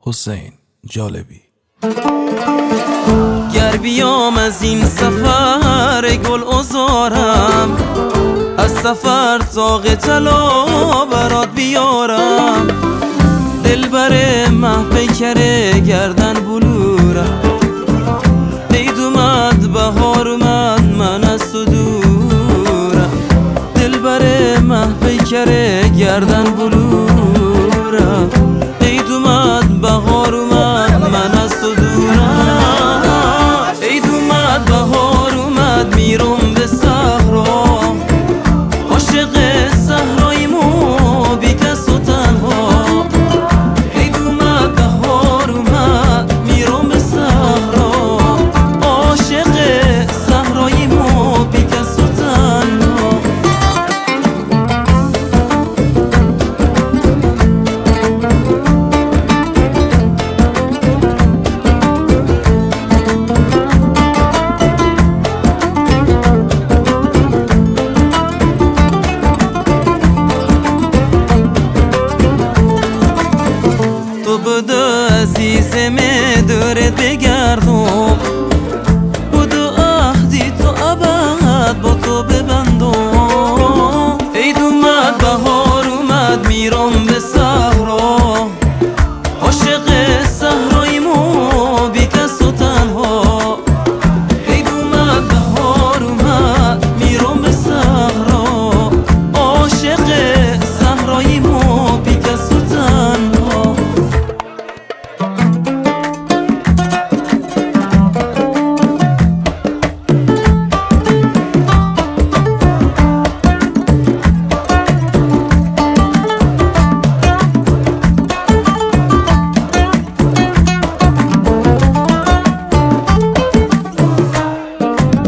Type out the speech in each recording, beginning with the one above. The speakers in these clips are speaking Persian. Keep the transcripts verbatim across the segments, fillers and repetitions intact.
حسین جالبی. گر بیام از این سفر گل ازارم، از سفر طاق طلا برات بیارم. دلبر مه پیکره گردن بلورم، عید اومد بهار اومد من از تو دورم. دلبر مه پیکره گردن بلورم، عید اومد بهار اومد من از تو دورم. عید اومد بهار اومد میرم به صحرا، عاشق صحراییمو بی کس و تنها. عید اومد بهار اومد میرم به صحرا، عاشق صحراییمو بی کس و تنها. تو بدو عزیزم دورت بگردم، بدو عهدی تو ابد با تو ببندم. عید اومد بهار اومد میرم به صحرا، عاشق صحراییمو بی کس و تنها. عید اومد بهار اومد میرم به صحرا، عاشق صحراییمو بی کس و تنها.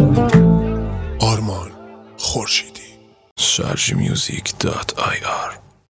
آرمان خورشیدی. شارژ میوزیک دات آی آر